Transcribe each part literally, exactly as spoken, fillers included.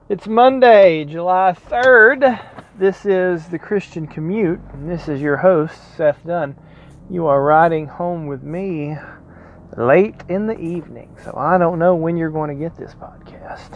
It's Monday, July third. This is the Christian Commute, and this is your host, Seth Dunn. You are riding home with me late in the evening, so I don't know when you're going to get this podcast.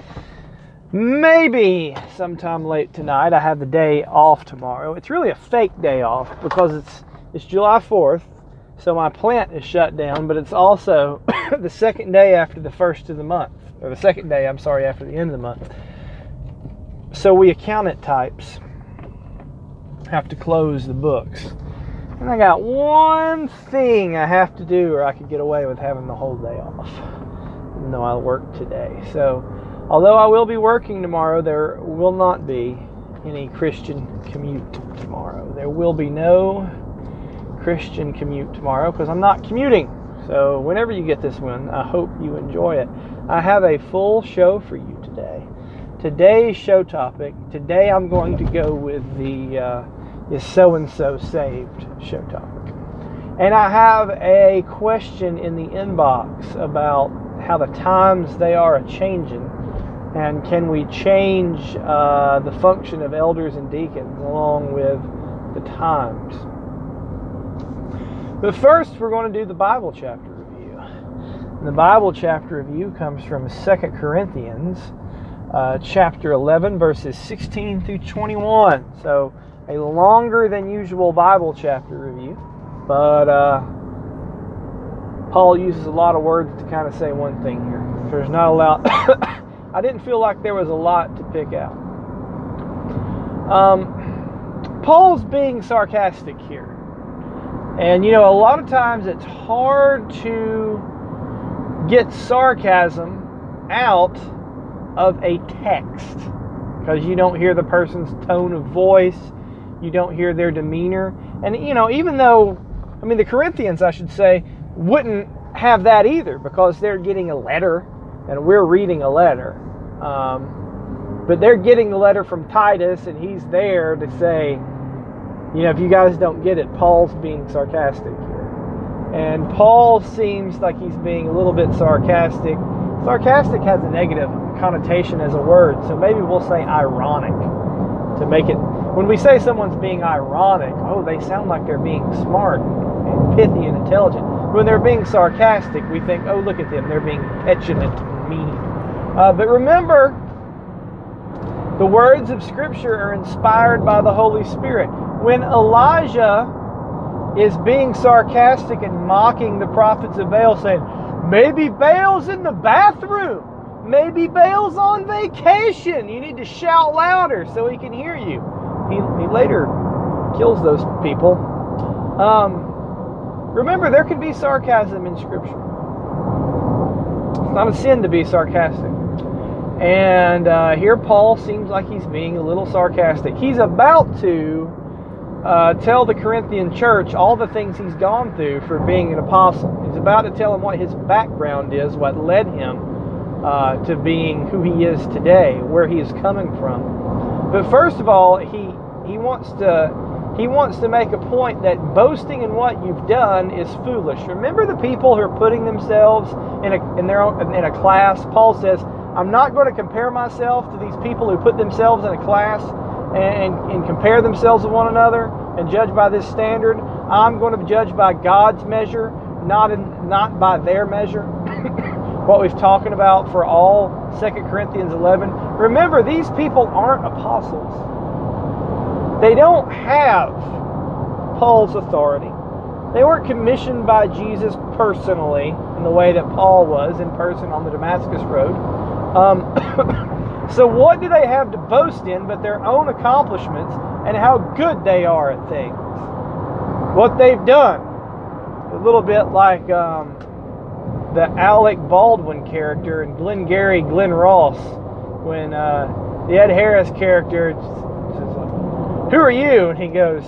Maybe sometime late tonight. I have the day off tomorrow. It's really a fake day off because it's it's July fourth, so my plant is shut down, but it's also the second day after the first of the month. Or the second day, I'm sorry, after the end of the month. So we accountant types have to close the books. And I got one thing I have to do or I could get away with having the whole day off, even though I work today. So although I will be working tomorrow, there will not be any Christian commute tomorrow. There will be no Christian commute tomorrow because I'm not commuting. So whenever you get this one, I hope you enjoy it. I have a full show for you today. Today's show topic, today I'm going to go with the uh, is so-and-so saved show topic. And I have a question in the inbox about how the times they are a-changing, and can we change uh, the function of elders and deacons along with the times. But first, we're going to do the Bible chapter review. And the Bible chapter review comes from Second Corinthians, uh, chapter eleven, verses sixteen through twenty-one. So, a longer than usual Bible chapter review. But uh, Paul uses a lot of words to kind of say one thing here. There's not a lot. I didn't feel like there was a lot to pick out. Um, Paul's being sarcastic here. And, you know, a lot of times it's hard to get sarcasm out of a text because you don't hear the person's tone of voice, you don't hear their demeanor. And, you know, even though, I mean, the Corinthians, I should say, wouldn't have that either because they're getting a letter and we're reading a letter. Um, but they're getting the letter from Titus and he's there to say, you know, if you guys don't get it, Paul's being sarcastic here. And Paul seems like he's being a little bit sarcastic. Sarcastic has a negative connotation as a word, so maybe we'll say ironic to make it. When we say someone's being ironic, oh, they sound like they're being smart and pithy and intelligent. When they're being sarcastic, we think, oh, look at them, they're being petulant and mean. Uh, but remember, the words of Scripture are inspired by the Holy Spirit. When Elijah is being sarcastic and mocking the prophets of Baal, saying, maybe Baal's in the bathroom, maybe Baal's on vacation, you need to shout louder so he can hear you. He, he later kills those people. Um, remember, there can be sarcasm in Scripture. It's not a sin to be sarcastic. And uh, here Paul seems like he's being a little sarcastic. He's about to Uh, tell the Corinthian church all the things he's gone through for being an apostle. He's about to tell them what his background is, what led him uh, to being who he is today, where he is coming from. But first of all, he he wants to he wants to make a point that boasting in what you've done is foolish. Remember the people who are putting themselves in a in their own, in a class. Paul says, "I'm not going to compare myself to these people who put themselves in a class." And, and compare themselves with one another and judge by this standard. I'm going to judge by God's measure, not in, not by their measure. What we've talking about for all Second Corinthians eleven. Remember, these people aren't apostles. They don't have Paul's authority. They weren't commissioned by Jesus personally in the way that Paul was in person on the Damascus Road. Um, So what do they have to boast in but their own accomplishments and how good they are at things? What they've done. A little bit like um, the Alec Baldwin character in Glengarry Glen Ross when uh, the Ed Harris character says, "Who are you?" And he goes,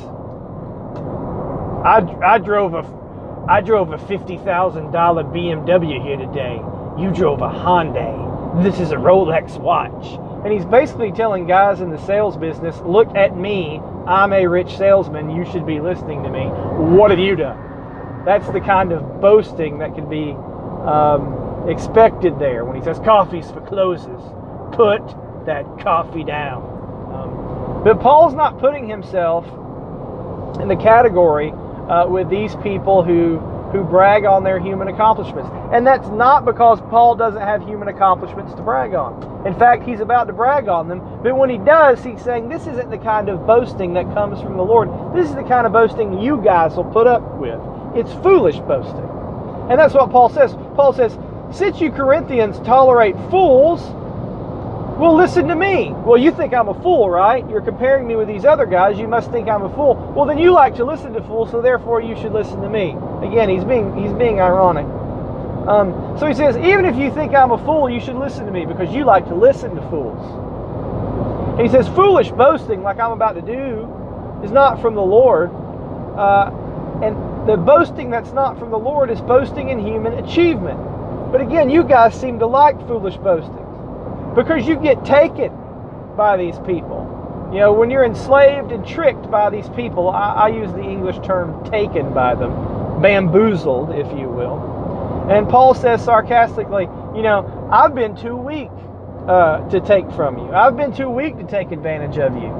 I, I drove a I drove a fifty thousand dollars B M W here today. You drove a Hyundai. This is a Rolex watch. And he's basically telling guys in the sales business, look at me, I'm a rich salesman, you should be listening to me. What have you done? That's the kind of boasting that can be um, expected there. When he says coffees for closes, put that coffee down. Um, but Paul's not putting himself in the category uh, with these people who who brag on their human accomplishments. And that's not because Paul doesn't have human accomplishments to brag on. In fact, he's about to brag on them. But when he does, he's saying this isn't the kind of boasting that comes from the Lord. This is the kind of boasting you guys will put up with. It's foolish boasting. And that's what Paul says. Paul says, since you Corinthians tolerate fools, well, listen to me. Well, you think I'm a fool, right? You're comparing me with these other guys. You must think I'm a fool. Well, then you like to listen to fools, so therefore you should listen to me. Again, he's being he's being ironic. Um, so he says, even if you think I'm a fool, you should listen to me because you like to listen to fools. And he says, foolish boasting, like I'm about to do, is not from the Lord. Uh, and the boasting that's not from the Lord is boasting in human achievement. But again, you guys seem to like foolish boasting, because you get taken by these people. You know, when you're enslaved and tricked by these people, I, I use the English term taken by them, bamboozled, if you will. And Paul says sarcastically, you know, I've been too weak uh, to take from you. I've been too weak to take advantage of you.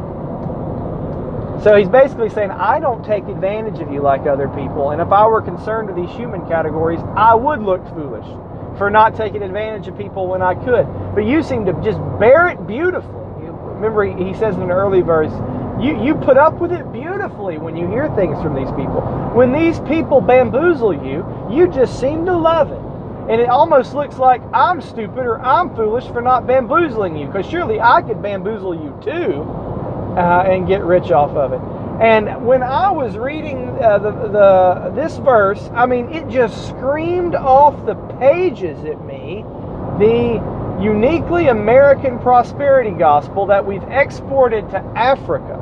So he's basically saying, I don't take advantage of you like other people. And if I were concerned with these human categories, I would look foolish for not taking advantage of people when I could. But you seem to just bear it beautifully. You, remember, he, he says in an early verse, you, you put up with it beautifully when you hear things from these people. When these people bamboozle you, you just seem to love it. And it almost looks like I'm stupid or I'm foolish for not bamboozling you, because surely I could bamboozle you too uh, and get rich off of it. And when I was reading uh, the, the this verse, I mean, it just screamed off the pages at me the uniquely American prosperity gospel that we've exported to Africa.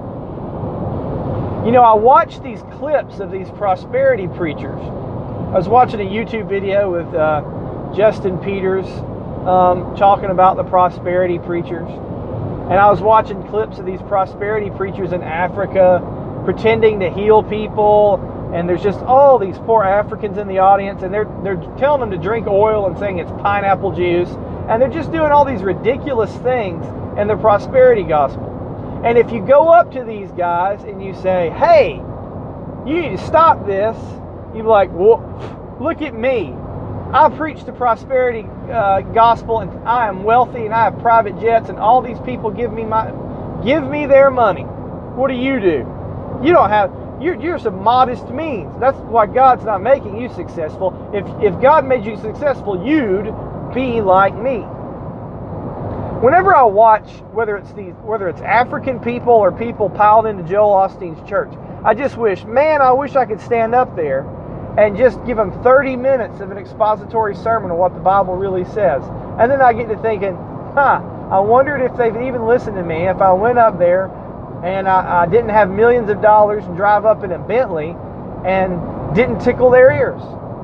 You know, I watched these clips of these prosperity preachers. I was watching a YouTube video with uh, Justin Peters um, talking about the prosperity preachers. And I was watching clips of these prosperity preachers in Africa pretending to heal people. And there's just all these poor Africans in the audience. And they're, they're telling them to drink oil and saying it's pineapple juice. And they're just doing all these ridiculous things in the prosperity gospel. And if you go up to these guys and you say, hey, you need to stop this, you'd be like, well, look at me. I preach the prosperity uh, gospel, and I am wealthy, and I have private jets, and all these people give me my, give me their money. What do you do? You don't have. You're, you're some modest means. That's why God's not making you successful. If if God made you successful, you'd be like me. Whenever I watch, whether it's these, whether it's African people or people piled into Joel Osteen's church, I just wish, man, I wish I could stand up there and just give them thirty minutes of an expository sermon of what the Bible really says. And then I get to thinking, huh, I wondered if they'd even listen to me if I went up there and I, I didn't have millions of dollars and drive up in a Bentley and didn't tickle their ears.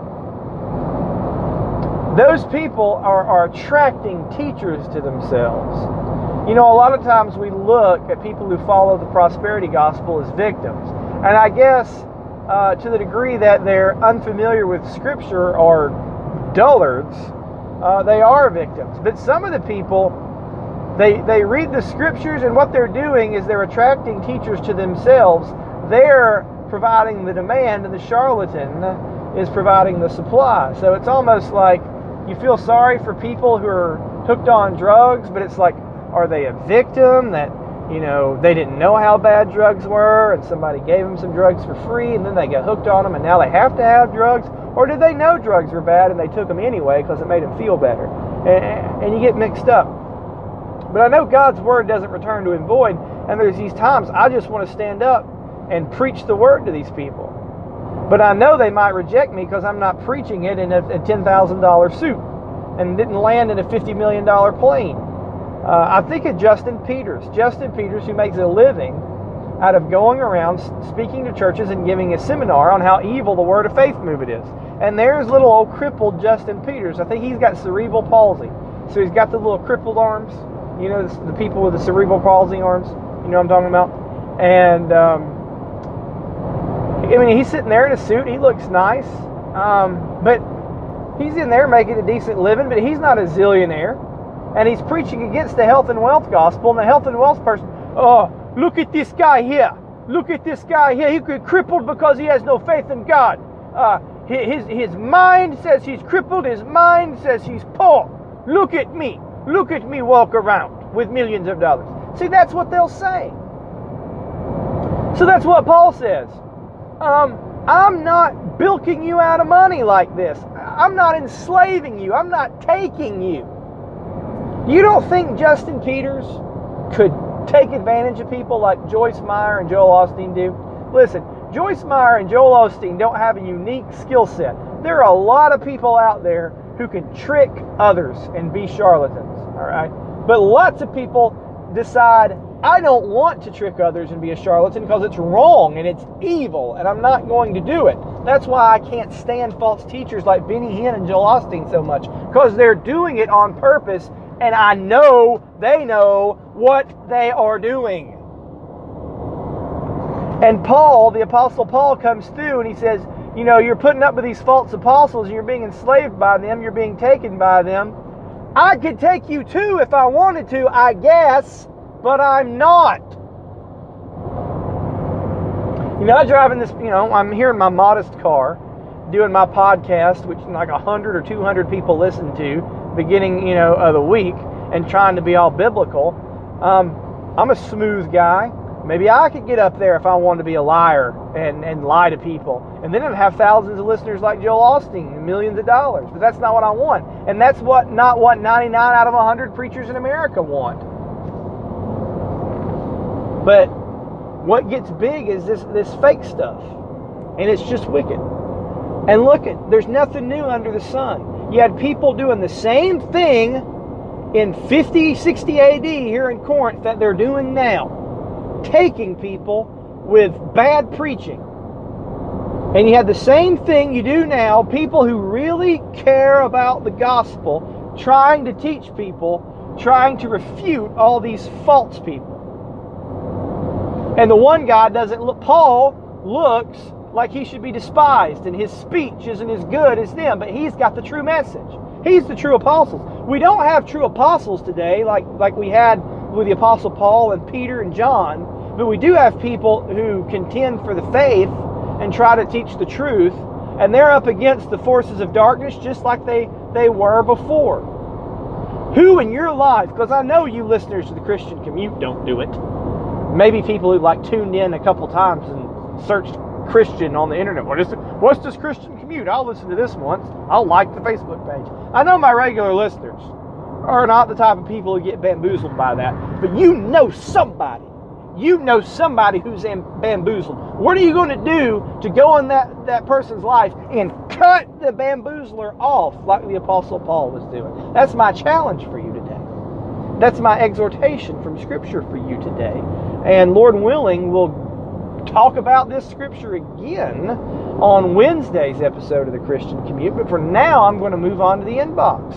Those people are, are attracting teachers to themselves. You know, a lot of times we look at people who follow the prosperity gospel as victims. And I guess Uh, to the degree that they're unfamiliar with Scripture or dullards, uh, they are victims. But some of the people, they they read the Scriptures, and what they're doing is they're attracting teachers to themselves. They're providing the demand, and the charlatan is providing the supply. So it's almost like you feel sorry for people who are hooked on drugs, but it's like, are they a victim that, you know, they didn't know how bad drugs were and somebody gave them some drugs for free and then they got hooked on them and now they have to have drugs? Or did they know drugs were bad and they took them anyway because it made them feel better? And, and you get mixed up. But I know God's word doesn't return to him void, and there's these times I just want to stand up and preach the word to these people. But I know they might reject me because I'm not preaching it in a, a ten thousand dollars suit and didn't land in a fifty million dollars plane. Uh, I think of Justin Peters. Justin Peters, who makes a living out of going around speaking to churches and giving a seminar on how evil the Word of Faith movement is. And there's little old crippled Justin Peters. I think he's got cerebral palsy. So he's got the little crippled arms. You know, the people with the cerebral palsy arms. You know what I'm talking about? And, um, I mean, he's sitting there in a suit. He looks nice. Um, but he's in there making a decent living, but he's not a zillionaire. and he's preaching against the health and wealth gospel, and the health and wealth person, oh, look at this guy here. Look at this guy here. He could crippled because he has no faith in God. Uh, his, his mind says he's crippled. His mind says he's poor. Look at me. Look at me walk around with millions of dollars. See, that's what they'll say. So that's what Paul says. Um, I'm not bilking you out of money like this. I'm not enslaving you. I'm not taking you. You don't think Justin Peters could take advantage of people like Joyce Meyer and Joel Osteen do? Listen, Joyce Meyer and Joel Osteen don't have a unique skill set. There are a lot of people out there who can trick others and be charlatans, all right? But lots of people decide, I don't want to trick others and be a charlatan because it's wrong and it's evil and I'm not going to do it. That's why I can't stand false teachers like Benny Hinn and Joel Osteen so much, because they're doing it on purpose, and I know they know what they are doing. And Paul, the Apostle Paul, comes through and he says, you know, you're putting up with these false apostles and you're being enslaved by them, you're being taken by them. I could take you too if I wanted to, I guess, but I'm not. You know, I'm driving this, you know, I'm here in my modest car, doing my podcast, which like one hundred or two hundred people listen to, beginning, you know, of the week, and trying to be all biblical. Um, I'm a smooth guy. Maybe I could get up there if I wanted to be a liar and, and lie to people. And then I'd have thousands of listeners like Joel Osteen and millions of dollars. But that's not what I want. And that's what not what ninety-nine out of one hundred preachers in America want. But what gets big is this, this fake stuff. And it's just wicked. And look, at there's nothing new under the sun. You had people doing the same thing in fifty, sixty A D here in Corinth that they're doing now. Taking people with bad preaching. And you have the same thing you do now, people who really care about the gospel, trying to teach people, trying to refute all these false people. And the one guy doesn't look, Paul looks like he should be despised, and his speech isn't as good as them, but he's got the true message. He's the true apostles. We don't have true apostles today like, like we had with the Apostle Paul and Peter and John, but we do have people who contend for the faith and try to teach the truth, and they're up against the forces of darkness just like they, they were before. Who in your life, because I know you listeners to the Christian Commute don't do it, maybe people who like tuned in a couple times and searched Christian on the internet. What is it? What's this Christian Commute? I'll listen to this once. I'll like the Facebook page. I know my regular listeners are not the type of people who get bamboozled by that, but you know somebody. You know somebody who's bamboozled. What are you going to do to go in that, that person's life and cut the bamboozler off like the Apostle Paul was doing? That's my challenge for you today. That's my exhortation from Scripture for you today. And Lord willing, we'll talk about this Scripture again on Wednesday's episode of the Christian Commute. But for now, I'm going to move on to the inbox.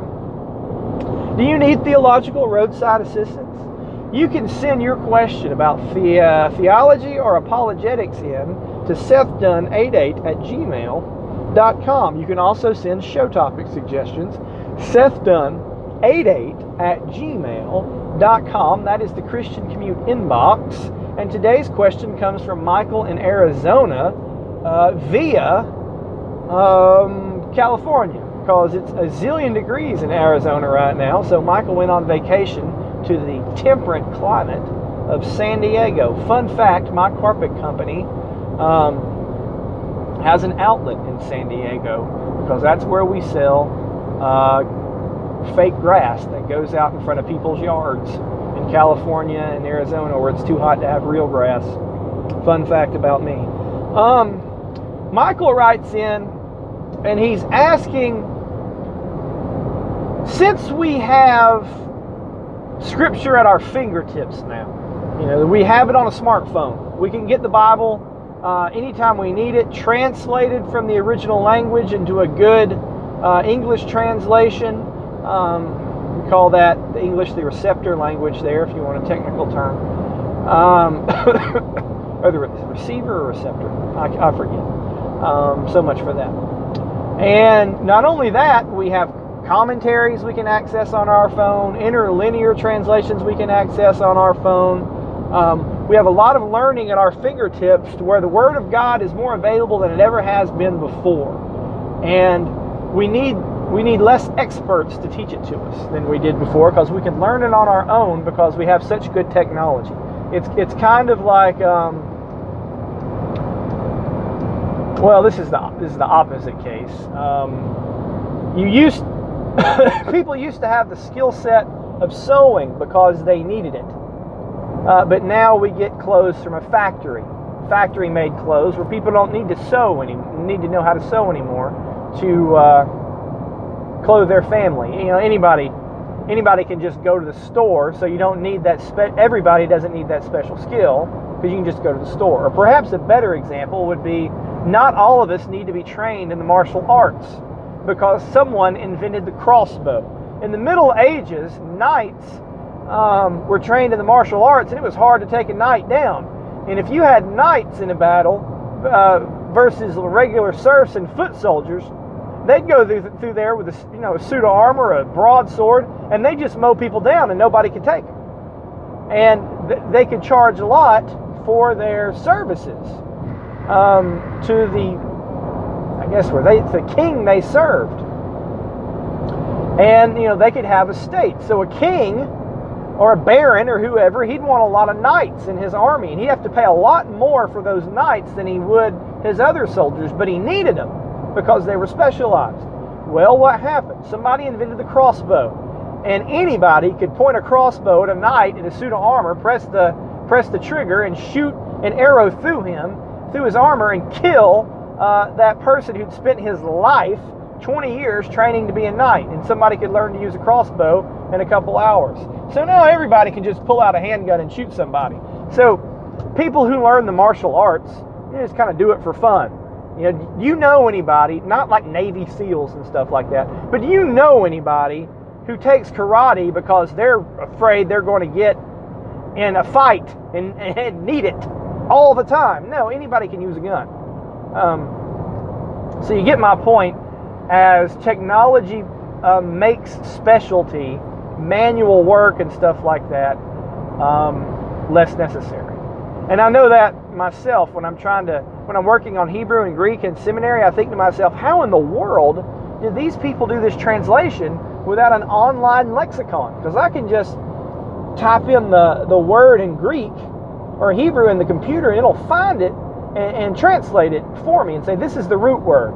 Do you need theological roadside assistance? You can send your question about the, uh, theology or apologetics in to seth dunn eighty-eight at gmail dot com. You can also send show topic suggestions, seth dunn eighty-eight at gmail dot com. That is the Christian Commute inbox. And today's question comes from Michael in Arizona uh, via um, California, because it's a zillion degrees in Arizona right now. So Michael went on vacation to the temperate climate of San Diego. Fun fact, my carpet company um, has an outlet in San Diego, because that's where we sell uh, fake grass that goes out in front of people's yards in California and Arizona, where it's too hot to have real grass. Fun fact about me. Um, Michael writes in, and he's asking, since we have Scripture at our fingertips now, you know, we have it on a smartphone. We can get the Bible uh, anytime we need it, translated from the original language into a good uh, English translation. Um, we call that the English the receptor language there, if you want a technical term. Um, or the receiver or receptor, I, I forget. Um, so much for that. And not only that, we have commentaries we can access on our phone, interlinear translations we can access on our phone. Um, we have a lot of learning at our fingertips to where the Word of God is more available than it ever has been before. And we need we need less experts to teach it to us than we did before, because we can learn it on our own because we have such good technology. It's it's kind of like um, well, this is the this is the opposite case. Um, you used people used to have the skill set of sewing because they needed it, uh, but now we get clothes from a factory, factory-made clothes, where people don't need to sew any need to know how to sew anymore to uh, clothe their family. You know, anybody anybody can just go to the store, so you don't need that. Spe- everybody doesn't need that special skill, because you can just go to the store. Or perhaps a better example would be, not all of us need to be trained in the martial arts, because someone invented the crossbow. In the Middle Ages, knights um, were trained in the martial arts, and it was hard to take a knight down. And if you had knights in a battle uh, versus regular serfs and foot soldiers, they'd go through, through there with a, you know, a suit of armor, a broadsword, and they just mow people down, and nobody could take them. And th- they could charge a lot for their services um, to the, I guess, where they the king they served. And, you know, they could have estates. So a king or a baron or whoever, he'd want a lot of knights in his army, and he'd have to pay a lot more for those knights than he would his other soldiers, but he needed them because they were specialized. Well, what happened? Somebody invented the crossbow, and anybody could point a crossbow at a knight in a suit of armor, press the press the trigger, and shoot an arrow through him, through his armor, and kill uh, that person who'd spent his life, twenty years, training to be a knight. And somebody could learn to use a crossbow in a couple hours. So now everybody can just pull out a handgun and shoot somebody. So people who learn the martial arts, you just kind of do it for fun. You know, do you know anybody, not like Navy SEALs and stuff like that, but do you know anybody who takes karate because they're afraid they're going to get in a fight and, and need it all the time? No, anybody can use a gun. Um, so you get my point. As technology uh, makes specialty, manual work and stuff like that, um, less necessary. And I know that myself when I'm trying to, when I'm working on Hebrew and Greek in seminary, I think to myself, how in the world did these people do this translation without an online lexicon? Because I can just type in the, the word in Greek or Hebrew in the computer, and it'll find it and, and translate it for me and say, this is the root word.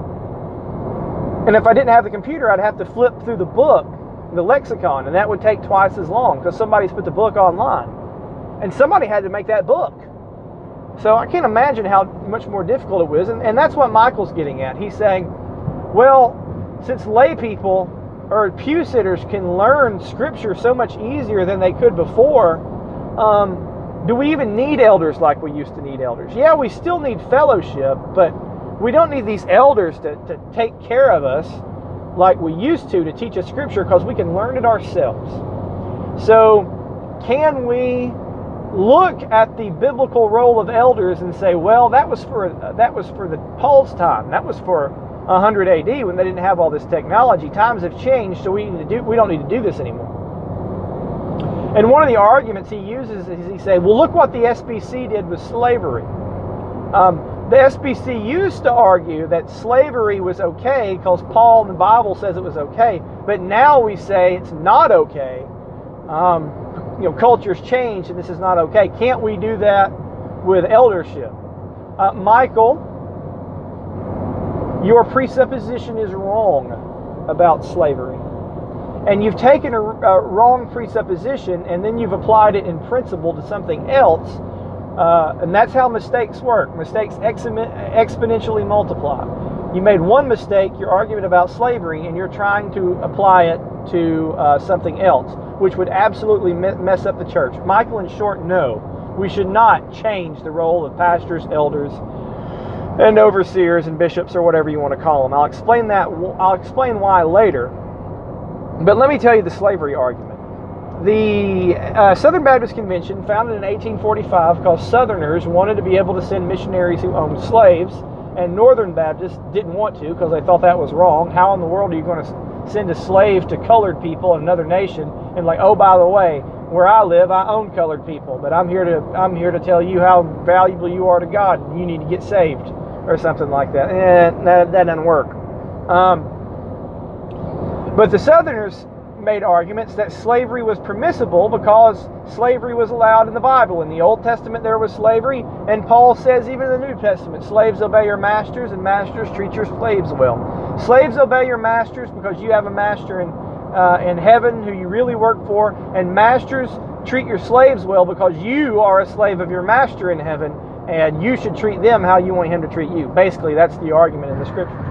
And if I didn't have the computer, I'd have to flip through the book, the lexicon, and that would take twice as long because somebody's put the book online. And somebody had to make that book. So I can't imagine how much more difficult it was. And, and that's what Michael's getting at. He's saying, well, since lay people or pew sitters can learn Scripture so much easier than they could before, um, do we even need elders like we used to need elders? Yeah, we still need fellowship, but we don't need these elders to, to take care of us like we used to to teach us Scripture, because we can learn it ourselves. So can we look at the biblical role of elders and say, well, that was for that was for the Paul's time. That was for one hundred A D when they didn't have all this technology. Times have changed, so we need to do we don't need to do this anymore. And one of the arguments he uses is he say, well, look what the S B C did with slavery. Um, The S B C used to argue that slavery was okay because Paul in the Bible says it was okay, but now we say it's not okay. Um, you know, culture's changed and this is not okay. Can't we do that with eldership? Uh, Michael, your presupposition is wrong about slavery. And you've taken a, a wrong presupposition and then you've applied it in principle to something else. Uh, and that's how mistakes work. Mistakes ex- exponentially multiply. You made one mistake, your argument about slavery, and you're trying to apply it to uh, something else, which would absolutely me- mess up the church. Michael, in short, no. We should not change the role of pastors, elders, and overseers, and bishops, or whatever you want to call them. I'll explain that. I'll explain why later. But let me tell you the slavery argument. The uh, Southern Baptist Convention, founded in eighteen forty-five, because Southerners wanted to be able to send missionaries who owned slaves, and Northern Baptists didn't want to because they thought that was wrong. How in the world are you going to send a slave to colored people in another nation and like, oh, by the way, where I live, I own colored people, but I'm here to I'm here to tell you how valuable you are to God. And you need to get saved, or something like that. And that, that doesn't work. Um, but the Southerners made arguments that slavery was permissible because slavery was allowed in the Bible. In the Old Testament there was slavery, and Paul says even in the New Testament, slaves obey your masters and masters treat your slaves well. Slaves obey your masters because you have a master in uh, in heaven who you really work for, and masters treat your slaves well because you are a slave of your master in heaven, and you should treat them how you want him to treat you. Basically, that's the argument in the Scripture.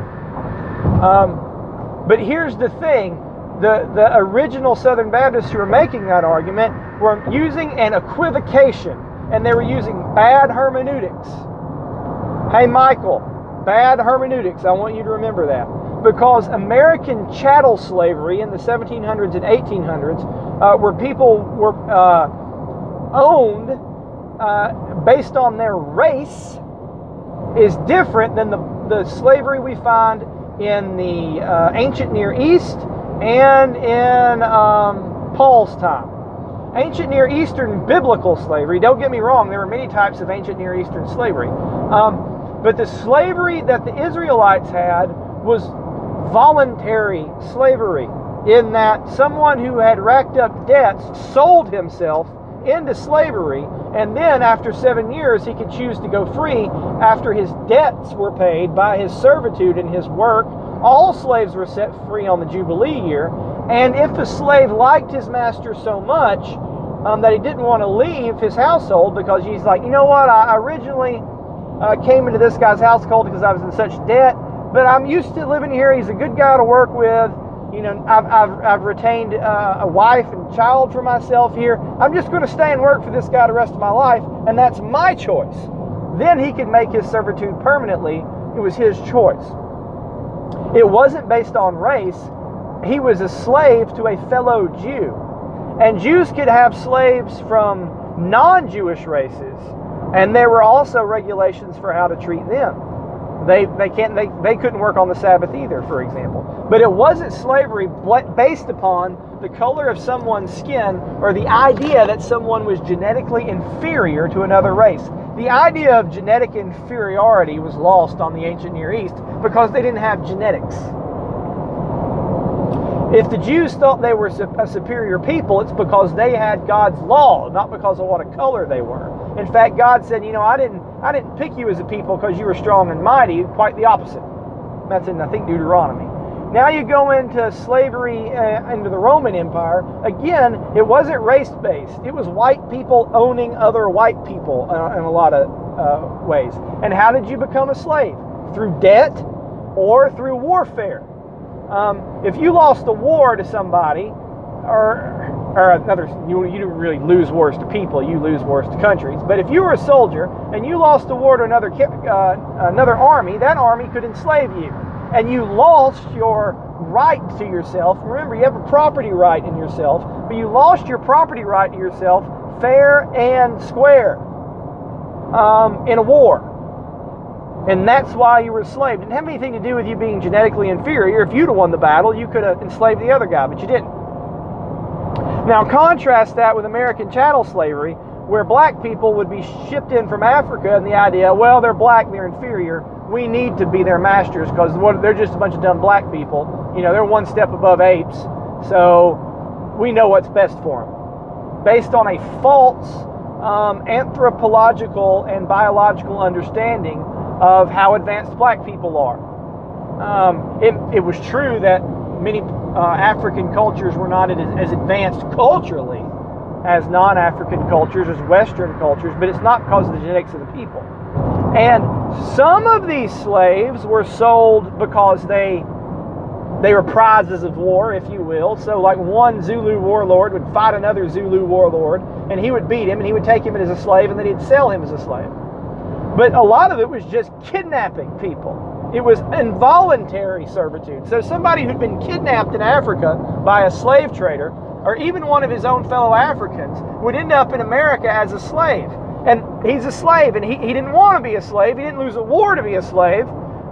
Um, but here's the thing. The, the original Southern Baptists who were making that argument were using an equivocation, and they were using bad hermeneutics. Hey, Michael, bad hermeneutics. I want you to remember that. Because American chattel slavery in the seventeen hundreds and eighteen hundreds, uh, where people were uh, owned uh, based on their race, is different than the, the slavery we find in the uh, ancient Near East and in um, Paul's time. Ancient Near Eastern biblical slavery, don't get me wrong, there were many types of ancient Near Eastern slavery. Um, but the slavery that the Israelites had was voluntary slavery, in that someone who had racked up debts sold himself into slavery, and then after seven years he could choose to go free after his debts were paid by his servitude and his work. All slaves were set free on the Jubilee year, and if the slave liked his master so much um, that he didn't want to leave his household, because he's like, you know what, I originally uh, came into this guy's household because I was in such debt, but I'm used to living here, he's a good guy to work with, you know, I've, I've, I've retained uh, a wife and child for myself here, I'm just going to stay and work for this guy the rest of my life, and that's my choice. Then he could make his servitude permanently. It was his choice. It wasn't based on race. He was a slave to a fellow Jew. And Jews could have slaves from non-Jewish races. And there were also regulations for how to treat them. They they can't they, they couldn't work on the Sabbath either, for example. But it wasn't slavery based upon the color of someone's skin or the idea that someone was genetically inferior to another race. The idea of genetic inferiority was lost on the ancient Near East because they didn't have genetics. If the Jews thought they were a superior people, it's because they had God's law, not because of what a color they were. In fact, God said, you know, I didn't I didn't pick you as a people because you were strong and mighty, quite the opposite. That's in, I think, Deuteronomy. Now you go into slavery uh, into the Roman Empire. Again, it wasn't race-based. It was white people owning other white people uh, in a lot of uh, ways. And how did you become a slave? Through debt or through warfare. Um, if you lost a war to somebody, or or another, you, you don't really lose wars to people, you lose wars to countries. But if you were a soldier and you lost a war to another uh, another army, that army could enslave you. And you lost your right to yourself. Remember, you have a property right in yourself, but you lost your property right to yourself fair and square um, in a war. And that's why you were a slave. It didn't have anything to do with you being genetically inferior. If you'd have won the battle, you could have enslaved the other guy, but you didn't. Now contrast that with American chattel slavery, where black people would be shipped in from Africa, and the idea, well, they're black, they're inferior, we need to be their masters because they're just a bunch of dumb black people. You know, they're one step above apes, so we know what's best for them. Based on a false um, anthropological and biological understanding of how advanced black people are. Um, it, it was true that many uh, African cultures were not as, as advanced culturally as non-African cultures, as Western cultures, but it's not because of the genetics of the people. And some of these slaves were sold because they they were prizes of war, if you will. So like one Zulu warlord would fight another Zulu warlord, and he would beat him, and he would take him as a slave, and then he'd sell him as a slave. But a lot of it was just kidnapping people. It was involuntary servitude. So somebody who'd been kidnapped in Africa by a slave trader, or even one of his own fellow Africans, would end up in America as a slave. And he's a slave, and he, he didn't want to be a slave. He didn't lose a war to be a slave.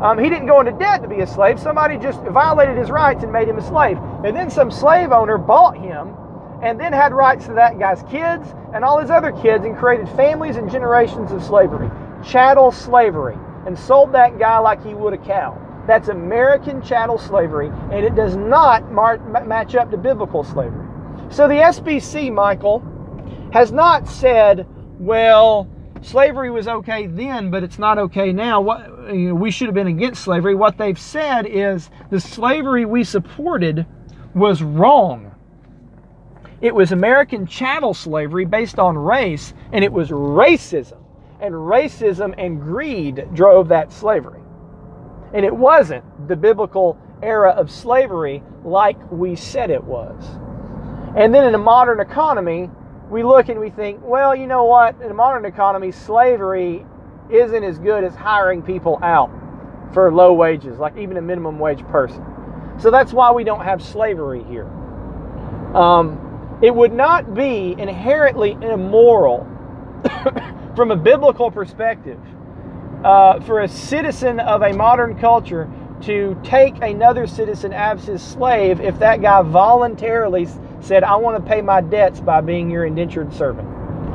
Um, he didn't go into debt to be a slave. Somebody just violated his rights and made him a slave. And then some slave owner bought him and then had rights to that guy's kids and all his other kids and created families and generations of slavery. Chattel slavery. And sold that guy like he would a cow. That's American chattel slavery, and it does not mar- match up to biblical slavery. So the S B C, Michael, has not said, well, slavery was okay then, but it's not okay now. What, you know, we should have been against slavery. What they've said is the slavery we supported was wrong. It was American chattel slavery based on race, and it was racism. And racism and greed drove that slavery. And it wasn't the biblical era of slavery like we said it was. And then in a modern economy, we look and we think, well, you know what? In a modern economy, slavery isn't as good as hiring people out for low wages, like even a minimum wage person. So that's why we don't have slavery here. Um, it would not be inherently immoral from a biblical perspective uh, for a citizen of a modern culture to take another citizen as his slave if that guy voluntarily said, I want to pay my debts by being your indentured servant.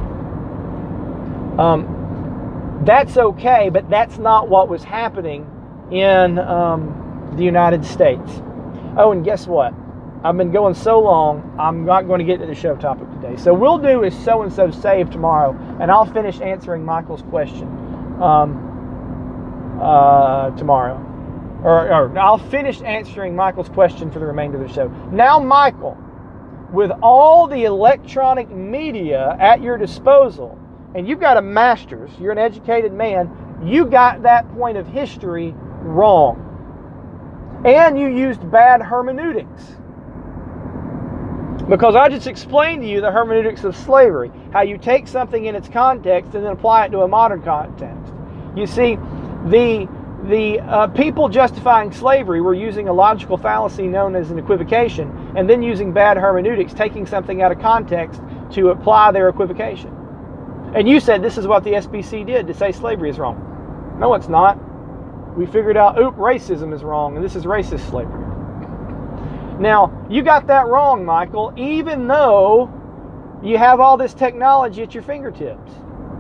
Um, that's okay, but that's not what was happening in um, the United States. Oh, and guess what? I've been going so long, I'm not going to get to the show topic today. So we'll do is so-and-so saved tomorrow, and I'll finish answering Michael's question um, uh, tomorrow. Or, or I'll finish answering Michael's question for the remainder of the show. Now, Michael, with all the electronic media at your disposal, and you've got a master's, you're an educated man, you got that point of history wrong. And you used bad hermeneutics. Because I just explained to you the hermeneutics of slavery, how you take something in its context and then apply it to a modern context. You see, the the uh, people justifying slavery were using a logical fallacy known as an equivocation, and then using bad hermeneutics, taking something out of context to apply their equivocation. And you said this is what the S B C did to say slavery is wrong. No, it's not. We figured out, oop, racism is wrong, and this is racist slavery. Now, you got that wrong, Michael, even though you have all this technology at your fingertips.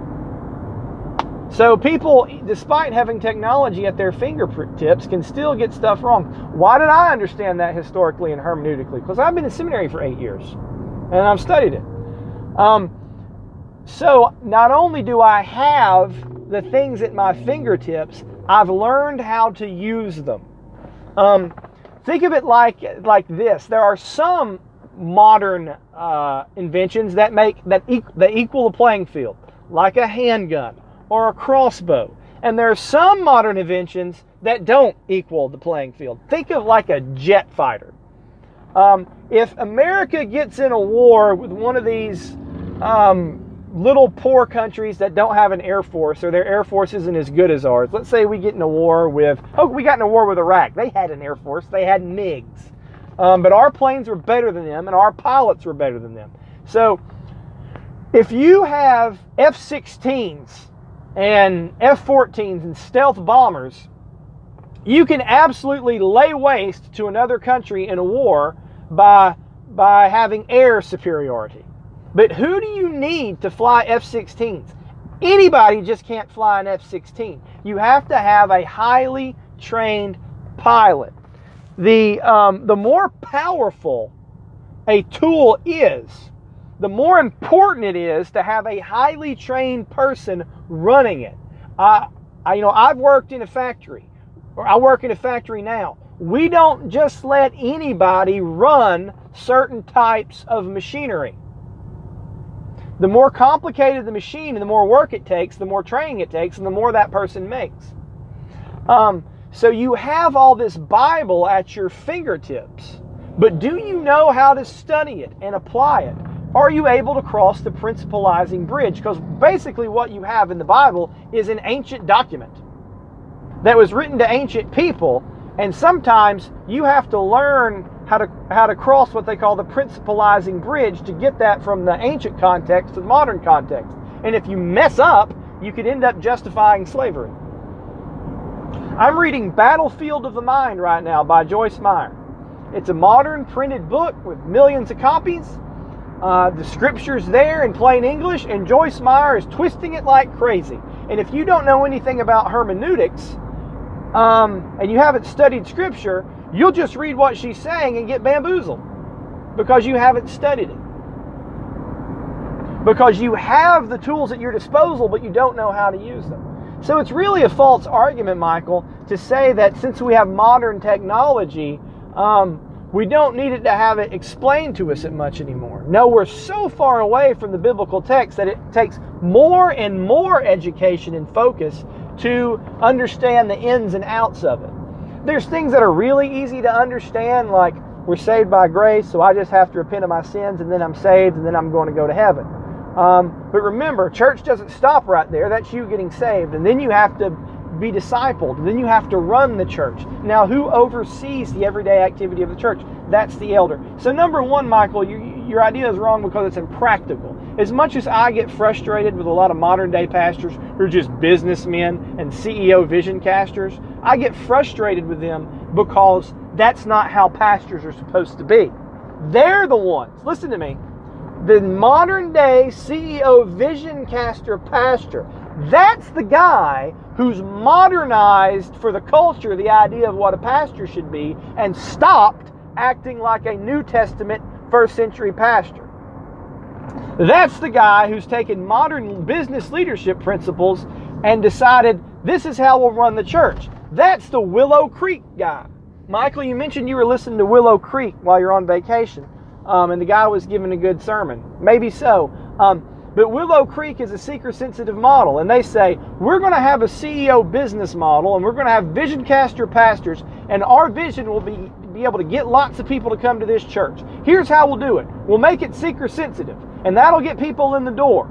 So people, despite having technology at their fingertips, can still get stuff wrong. Why did I understand that historically and hermeneutically? Because I've been in seminary for eight years, and I've studied it. Um, so not only do I have the things at my fingertips, I've learned how to use them. Um, Think of it like like this. There are some modern uh, inventions that make that, e- that equal the playing field, like a handgun or a crossbow. And there are some modern inventions that don't equal the playing field. Think of like a jet fighter. Um, if America gets in a war with one of these um, little poor countries that don't have an air force, or their air force isn't as good as ours. Let's say we get in a war with, oh, we got in a war with Iraq. They had an air force. They had MiGs. Um, but our planes were better than them, and our pilots were better than them. So if you have F sixteens and F fourteens and stealth bombers, you can absolutely lay waste to another country in a war by, by having air superiority. But who do you need to fly F sixteens? Anybody just can't fly an F sixteen. You have to have a highly trained pilot. The, um, the more powerful a tool is, the more important it is to have a highly trained person running it. Uh, I, you know, I've worked in a factory, or I work in a factory now. We don't just let anybody run certain types of machinery. The more complicated the machine and the more work it takes, the more training it takes, and the more that person makes. Um, so you have all this Bible at your fingertips, but do you know how to study it and apply it? Are you able to cross the principalizing bridge? Because basically what you have in the Bible is an ancient document that was written to ancient people, and sometimes you have to learn how to how to cross what they call the principalizing bridge to get that from the ancient context to the modern context. And if you mess up, you could end up justifying slavery. I'm reading Battlefield of the Mind right now by Joyce Meyer. It's a modern printed book with millions of copies. Uh, the scripture's there in plain English, and Joyce Meyer is twisting it like crazy. And if you don't know anything about hermeneutics, um, and you haven't studied scripture, you'll just read what she's saying and get bamboozled because you haven't studied it. Because you have the tools at your disposal, but you don't know how to use them. So it's really a false argument, Michael, to say that since we have modern technology, um, we don't need it to have it explained to us that much anymore. No, we're so far away from the biblical text that it takes more and more education and focus to understand the ins and outs of it. There's things that are really easy to understand, like we're saved by grace, so I just have to repent of my sins, and then I'm saved, and then I'm going to go to heaven. Um, but remember, church doesn't stop right there. That's you getting saved. And then you have to be discipled. And then you have to run the church. Now, who oversees the everyday activity of the church? That's the elder. So number one, Michael, you, your idea is wrong because it's impractical. As much as I get frustrated with a lot of modern day pastors who are just businessmen and C E O vision casters, I get frustrated with them because that's not how pastors are supposed to be. They're the ones, listen to me, the modern day C E O vision caster pastor, that's the guy who's modernized for the culture the idea of what a pastor should be and stopped acting like a New Testament first century pastor. That's the guy who's taken modern business leadership principles and decided this is how we'll run the church. That's the Willow Creek guy. Michael, you mentioned you were listening to Willow Creek while you're on vacation. Um, and the guy was giving a good sermon. Maybe so. Um, but Willow Creek is a seeker-sensitive model. And they say, we're going to have a C E O business model, and we're going to have vision caster pastors, and our vision will be, be able to get lots of people to come to this church. Here's how we'll do it. We'll make it seeker-sensitive, and that'll get people in the door.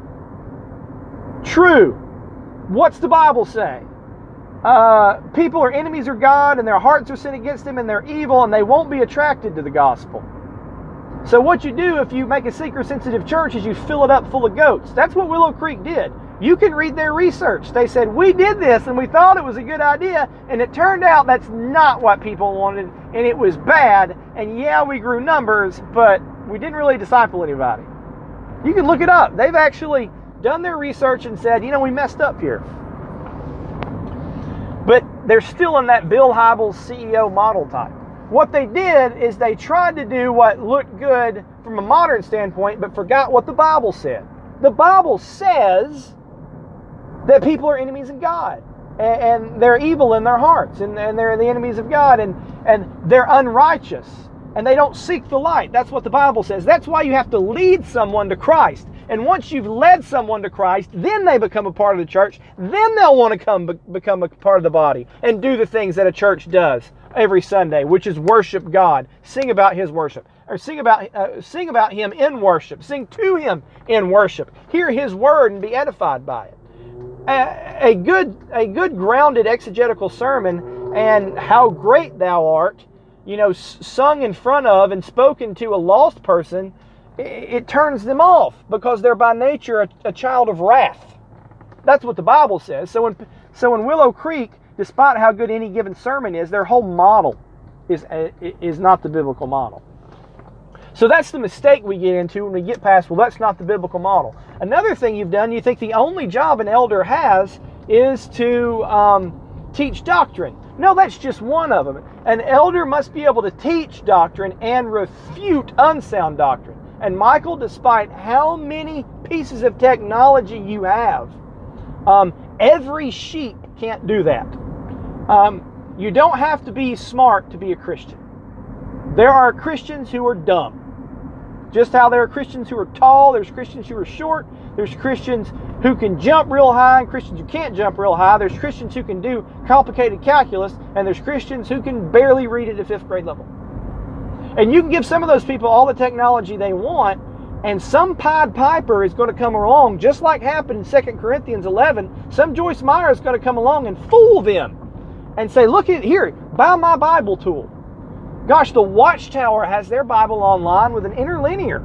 True. What's the Bible say? Uh, people are enemies of God, and their hearts are sin against Him, and they're evil, and they won't be attracted to the gospel. So what you do if you make a seeker-sensitive church is you fill it up full of goats. That's what Willow Creek did. You can read their research. They said, we did this and we thought it was a good idea, and it turned out that's not what people wanted, and it was bad, and yeah, we grew numbers, but we didn't really disciple anybody. You can look it up. They've actually done their research and said, you know, we messed up here. But they're still in that Bill Hybels C E O model type. What they did is they tried to do what looked good from a modern standpoint, but forgot what the Bible said. The Bible says that people are enemies of God, and, and they're evil in their hearts, and, and they're the enemies of God, and, and they're unrighteous, and they don't seek the light. That's what the Bible says. That's why you have to lead someone to Christ. And once you've led someone to Christ, then they become a part of the church. Then they'll want to come be- become a part of the body and do the things that a church does every Sunday, which is worship God, sing about His worship, or sing about uh, sing about Him in worship, sing to Him in worship, hear His word and be edified by it. A, a good a good grounded exegetical sermon and how great thou art, you know, sung in front of and spoken to a lost person, it, it turns them off because they're by nature a, a child of wrath. That's what the Bible says. So in so in Willow Creek, despite how good any given sermon is, their whole model is is not the biblical model. So that's the mistake we get into when we get past, well, that's not the biblical model. Another thing you've done, you think the only job an elder has is to um, teach doctrine. No, that's just one of them. An elder must be able to teach doctrine and refute unsound doctrine. And Michael, despite how many pieces of technology you have, um, every sheep can't do that. Um, you don't have to be smart to be a Christian. There are Christians who are dumb. Just how there are Christians who are tall, there's Christians who are short, there's Christians who can jump real high and Christians who can't jump real high, there's Christians who can do complicated calculus, and there's Christians who can barely read at a fifth grade level. And you can give some of those people all the technology they want, and some Pied Piper is going to come along, just like happened in Second Corinthians eleven, some Joyce Meyer is going to come along and fool them and say, look at here, buy my Bible tool. Gosh, the Watchtower has their Bible online with an interlinear.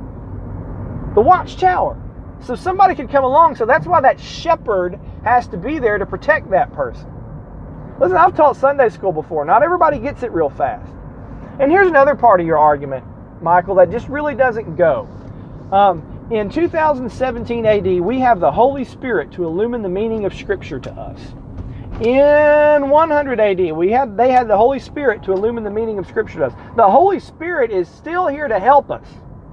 The Watchtower. So somebody could come along, so that's why that shepherd has to be there to protect that person. Listen, I've taught Sunday school before. Not everybody gets it real fast. And here's another part of your argument, Michael, that just really doesn't go. Um, in two thousand seventeen A D, we have the Holy Spirit to illumine the meaning of Scripture to us. In one hundred A D, we had they had the Holy Spirit to illumine the meaning of Scripture to us. The Holy Spirit is still here to help us.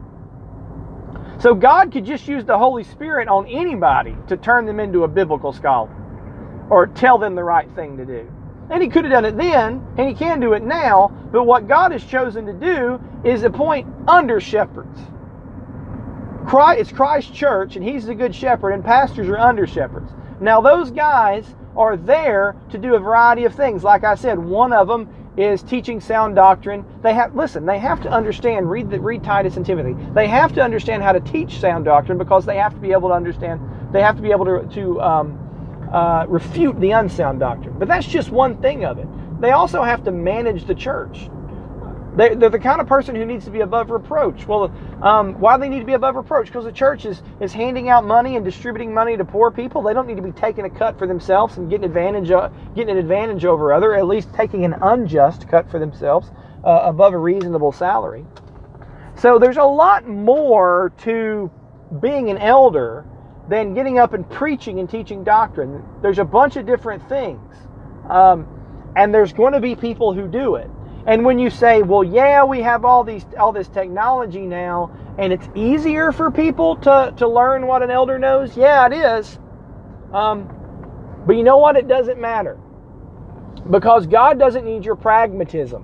So God could just use the Holy Spirit on anybody to turn them into a biblical scholar or tell them the right thing to do. And He could have done it then, and He can do it now, but what God has chosen to do is appoint under-shepherds. Christ, it's Christ's church, and He's the good shepherd, and pastors are under-shepherds. Now, those guys are there to do a variety of things. Like I said, one of them is teaching sound doctrine. They have listen. They have to understand. Read the, read Titus and Timothy. They have to understand how to teach sound doctrine because they have to be able to understand. They have to be able to to um, uh, refute the unsound doctrine. But that's just one thing of it. They also have to manage the church. They, they're the kind of person who needs to be above reproach. Well, um, why do they need to be above reproach? Because the church is, is handing out money and distributing money to poor people. They don't need to be taking a cut for themselves and getting advantage, uh, getting an advantage over other, at least taking an unjust cut for themselves uh, above a reasonable salary. So there's a lot more to being an elder than getting up and preaching and teaching doctrine. There's a bunch of different things. Um, and there's going to be people who do it. And when you say, well, yeah, we have all these all this technology now, and it's easier for people to, to learn what an elder knows, yeah, it is. Um, but you know what? It doesn't matter. Because God doesn't need your pragmatism.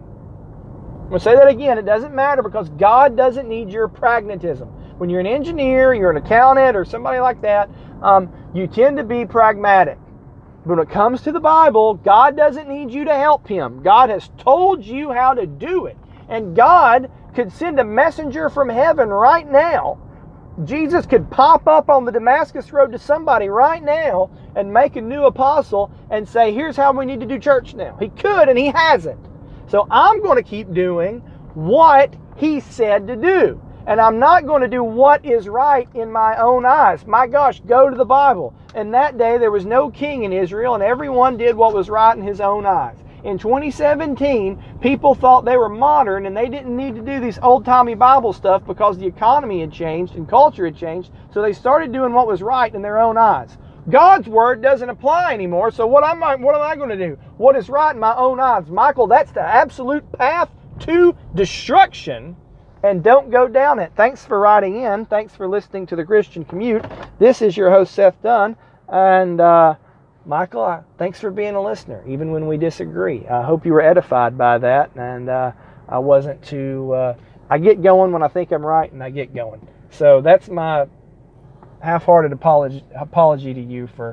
I'm going to say that again. It doesn't matter because God doesn't need your pragmatism. When you're an engineer, you're an accountant, or somebody like that, um, you tend to be pragmatic. When it comes to the Bible, God doesn't need you to help Him. God has told you how to do it. And God could send a messenger from heaven right now. Jesus could pop up on the Damascus Road to somebody right now and make a new apostle and say, here's how we need to do church now. He could, and He hasn't. So I'm going to keep doing what He said to do. And I'm not going to do what is right in my own eyes. My gosh, go to the Bible. And that day there was no king in Israel, and everyone did what was right in his own eyes. In twenty seventeen, people thought they were modern and they didn't need to do this old-timey Bible stuff because the economy had changed and culture had changed. So they started doing what was right in their own eyes. God's word doesn't apply anymore, so what am I, what am I going to do? What is right in my own eyes? Michael, that's the absolute path to destruction. And don't go down it. Thanks for writing in. Thanks for listening to the Christian Commute. This is your host, Seth Dunn. And uh, Michael, I, thanks for being a listener, even when we disagree. I hope you were edified by that. And uh, I wasn't too... Uh, I get going when I think I'm right, and I get going. So that's my half-hearted apology, apology to you for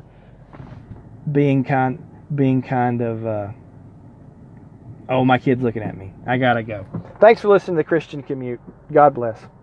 being kind, being kind of... Uh, Oh, my kid's looking at me. I gotta go. Thanks for listening to the Christian Commute. God bless.